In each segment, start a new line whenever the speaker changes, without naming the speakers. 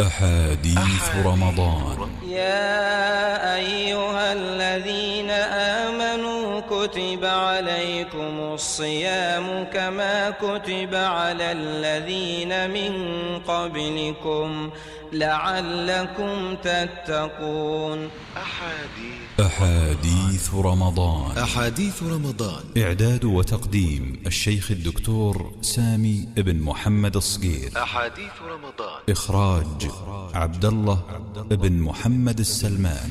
أحاديث رمضان.
يا أيها الذين آمنوا كتب عليكم الصيام كما كتب على الذين من قبلكم لعلكم تتقون.
أحاديث رمضان.
أحاديث رمضان.
إعداد وتقديم الشيخ الدكتور سامي بن محمد الصقير.
أحاديث رمضان.
إخراج عبد الله بن محمد السلمان.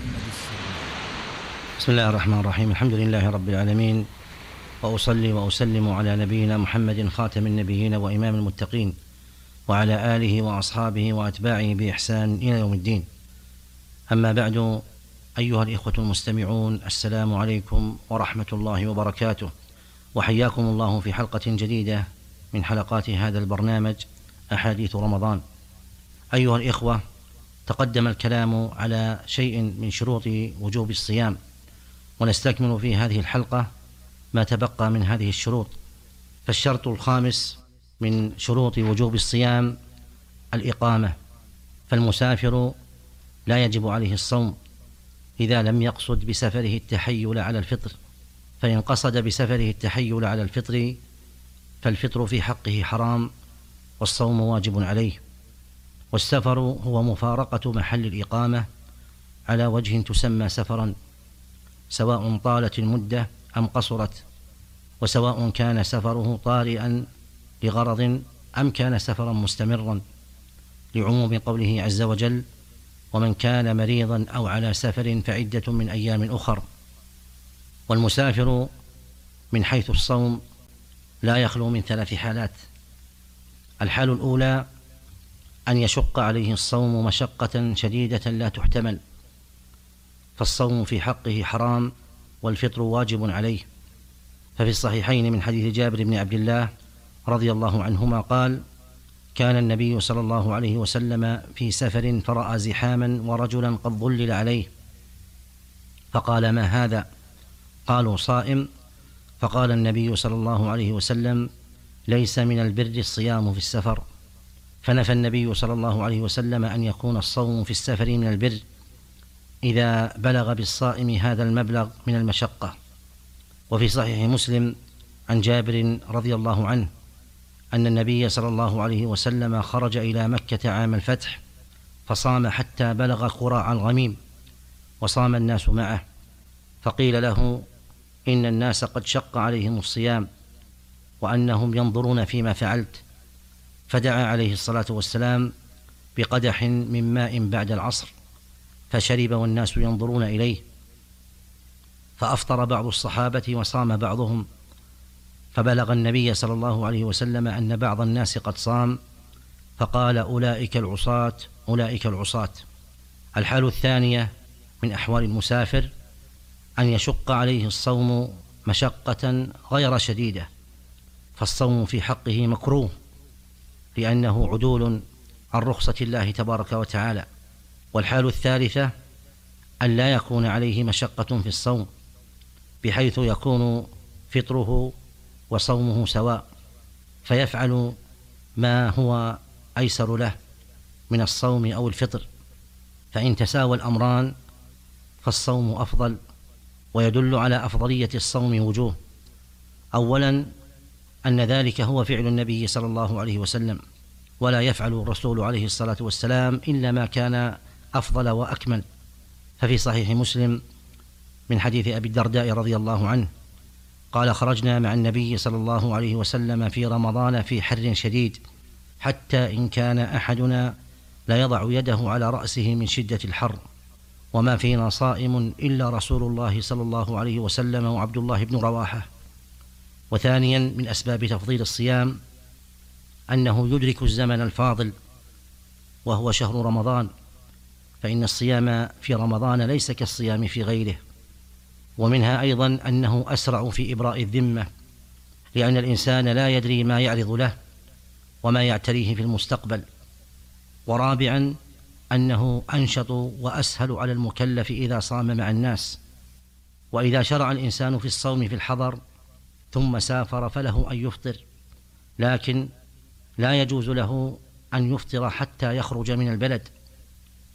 بسم الله الرحمن الرحيم. الحمد لله رب العالمين، وأصلي وأسلم على نبينا محمد خاتم النبيين وإمام المتقين، وعلى آله وأصحابه وأتباعه بإحسان إلى يوم الدين. أما بعد، أيها الإخوة المستمعون، السلام عليكم ورحمة الله وبركاته، وحياكم الله في حلقة جديدة من حلقات هذا البرنامج أحاديث رمضان. أيها الإخوة، تقدم الكلام على شيء من شروط وجوب الصيام، ونستكمل في هذه الحلقة ما تبقى من هذه الشروط. فالشرط الخامس من شروط وجوب الصيام الإقامة، فالمسافر لا يجب عليه الصوم إذا لم يقصد بسفره التحيل على الفطر، فإن قصد بسفره التحيل على الفطر فالفطر في حقه حرام والصوم واجب عليه. والسفر هو مفارقة محل الإقامة على وجه تسمى سفرا، سواء طالت المدة أم قصرت، وسواء كان سفره طارئا لغرض أم كان سفرا مستمرا، لعموم قوله عز وجل: ومن كان مريضا أو على سفر فعدة من أيام أخر. والمسافر من حيث الصوم لا يخلو من ثلاث حالات. الحال الأولى أن يشق عليه الصوم مشقة شديدة لا تحتمل، فالصوم في حقه حرام والفطر واجب عليه. ففي الصحيحين من حديث جابر بن عبد الله رضي الله عنهما قال: كان النبي صلى الله عليه وسلم في سفر فرأى زحاما ورجلا قد ظلل عليه، فقال: ما هذا؟ قالوا: صائم. فقال النبي صلى الله عليه وسلم: ليس من البر الصيام في السفر. فنفى النبي صلى الله عليه وسلم أن يكون الصوم في السفر من البر إذا بلغ بالصائم هذا المبلغ من المشقة. وفي صحيح مسلم عن جابر رضي الله عنه أن النبي صلى الله عليه وسلم خرج إلى مكة عام الفتح فصام حتى بلغ قراع الغميم، وصام الناس معه، فقيل له: إن الناس قد شق عليهم الصيام وأنهم ينظرون فيما فعلت. فدعا عليه الصلاة والسلام بقدح من ماء بعد العصر فشرب والناس ينظرون إليه، فأفطر بعض الصحابة وصام بعضهم، فبلغ النبي صلى الله عليه وسلم أن بعض الناس قد صام، فقال: أولئك العصاة أولئك العصاة. الحال الثانية من أحوال المسافر أن يشق عليه الصوم مشقة غير شديدة، فالصوم في حقه مكروه لأنه عدول عن رخصة الله تبارك وتعالى. والحال الثالثة أن لا يكون عليه مشقة في الصوم، بحيث يكون فطره وصومه سواء، فيفعل ما هو أيسر له من الصوم أو الفطر. فإن تساوى الأمران فالصوم أفضل. ويدل على أفضلية الصوم وجوه: أولا أن ذلك هو فعل النبي صلى الله عليه وسلم، ولا يفعل الرسول عليه الصلاة والسلام إلا ما كان أفضل وأكمل. ففي صحيح مسلم من حديث أبي الدرداء رضي الله عنه قال: خرجنا مع النبي صلى الله عليه وسلم في رمضان في حر شديد، حتى إن كان أحدنا لا يضع يده على رأسه من شدة الحر، وما فينا صائم إلا رسول الله صلى الله عليه وسلم وعبد الله بن رواحة. وثانيا من أسباب تفضيل الصيام أنه يدرك الزمن الفاضل وهو شهر رمضان، فإن الصيام في رمضان ليس كالصيام في غيره. ومنها أيضا أنه أسرع في إبراء الذمة، لأن الإنسان لا يدري ما يعرض له وما يعتريه في المستقبل. ورابعا أنه أنشط وأسهل على المكلف إذا صام مع الناس. وإذا شرع الإنسان في الصوم في الحضر ثم سافر فله أن يفطر، لكن لا يجوز له أن يفطر حتى يخرج من البلد،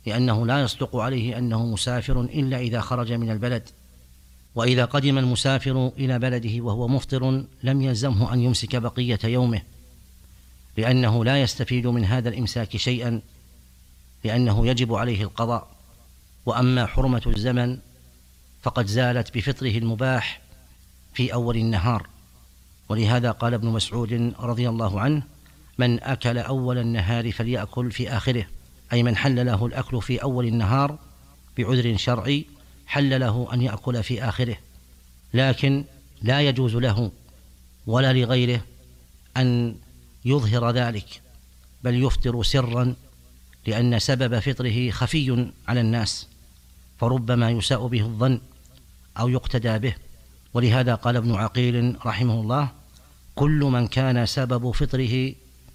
لأنه لا يصدق عليه أنه مسافر إلا إذا خرج من البلد. وإذا قدم المسافر إلى بلده وهو مفطر لم يلزمه أن يمسك بقية يومه، لأنه لا يستفيد من هذا الإمساك شيئا، لأنه يجب عليه القضاء. وأما حرمة الزمن فقد زالت بفطره المباح في أول النهار، ولهذا قال ابن مسعود رضي الله عنه: من أكل أول النهار فليأكل في آخره، أي من حل له الأكل في أول النهار بعذر شرعي حل له أن يأكل في آخره، لكن لا يجوز له ولا لغيره أن يظهر ذلك، بل يفطر سرا، لأن سبب فطره خفي على الناس، فربما يساء به الظن أو يقتدى به. ولهذا قال ابن عقيل رحمه الله: كل من كان سبب فطره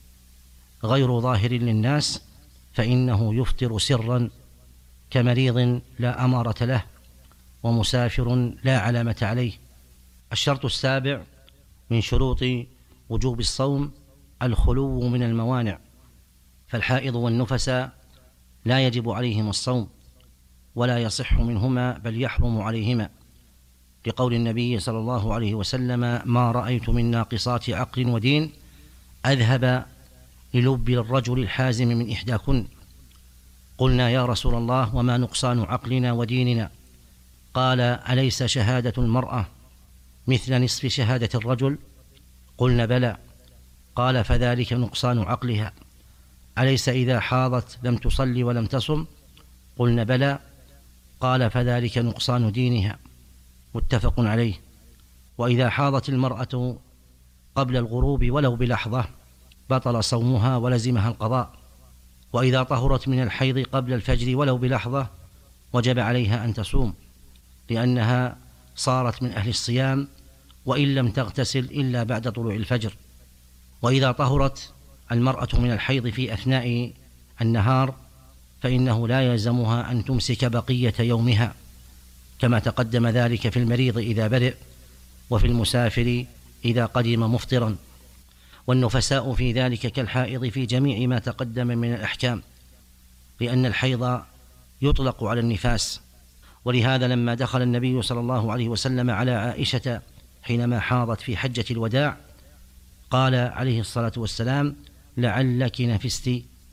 غير ظاهر للناس فإنه يفطر سرا، كمريض لا أمارة له ومسافر لا علامة عليه. الشرط السابع من شروط وجوب الصوم الخلو من الموانع، فالحائض والنفساء لا يجب عليهما الصوم ولا يصح منهما بل يحرم عليهما، لقول النبي صلى الله عليه وسلم: ما رأيت من ناقصات عقل ودين أذهب للب الرجل الحازم من إحداكن. قلنا: يا رسول الله وما نقصان عقلنا وديننا؟ قال: أليس شهادة المرأة مثل نصف شهادة الرجل؟ قلنا: بلى. قال: فذلك نقصان عقلها. أليس إذا حاضت لم تصلي ولم تصم؟ قلنا: بلى. قال: فذلك نقصان دينها. متفق عليه. وإذا حاضت المرأة قبل الغروب ولو بلحظة بطل صومها ولزمها القضاء، وإذا طهرت من الحيض قبل الفجر ولو بلحظة وجب عليها أن تصوم، لأنها صارت من أهل الصيام وإن لم تغتسل إلا بعد طلوع الفجر. وإذا طهرت المرأة من الحيض في أثناء النهار فإنه لا يلزمها أن تمسك بقية يومها، كما تقدم ذلك في المريض إذا برئ، وفي المسافر إذا قدم مفطرا. والنفساء في ذلك كالحائض في جميع ما تقدم من الأحكام، لأن الحيض يطلق على النفاس. ولهذا لما دخل النبي صلى الله عليه وسلم على عائشة حينما حاضت في حجة الوداع قال عليه الصلاة والسلام: لعلك نفست،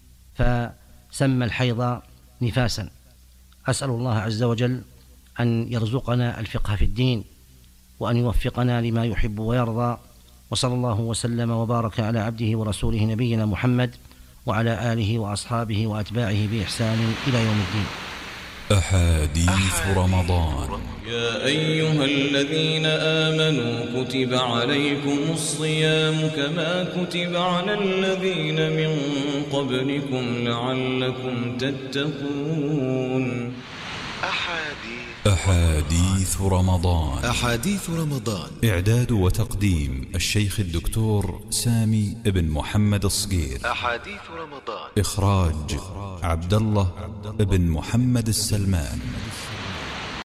فسمى الحيض نفاسا. أسأل الله عز وجل أن يرزقنا الفقه في الدين، وأن يوفقنا لما يحب ويرضى، وصلى الله وسلم وبارك على عبده ورسوله نبينا محمد وعلى آله وأصحابه وأتباعه بإحسان إلى يوم الدين.
أحاديث رمضان.
يا أيها الذين آمنوا كتب عليكم الصيام كما كتب على الذين من قبلكم لعلكم تتقون.
أحاديث رمضان.
أحاديث رمضان.
إعداد وتقديم الشيخ الدكتور سامي بن محمد الصقير.
أحاديث رمضان.
إخراج عبد الله بن محمد السلمان.